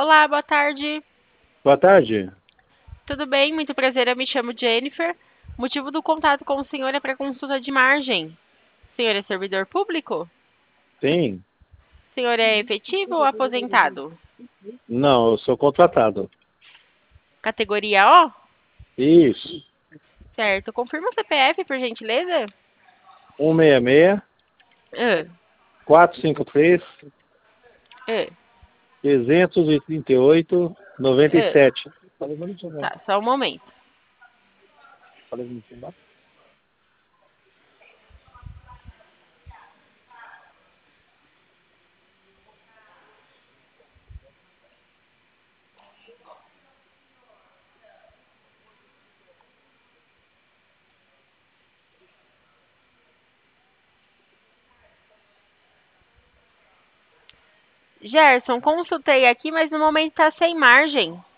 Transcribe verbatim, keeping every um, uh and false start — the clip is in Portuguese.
Olá, boa tarde. Boa tarde. Tudo bem? Muito prazer, eu me chamo Jennifer. O motivo do contato com o senhor é para consulta de margem. O senhor é servidor público? Sim. O senhor é efetivo ou aposentado? Não, eu sou contratado. Categoria O? Isso. Certo. Confirma o C P F, por gentileza? um seis seis, Ah, quatro cinco três, ah, trezentos e trinta e oito, noventa e ah. sete. Tá, só um momento. Gerson, consultei aqui, mas no momento está sem margem.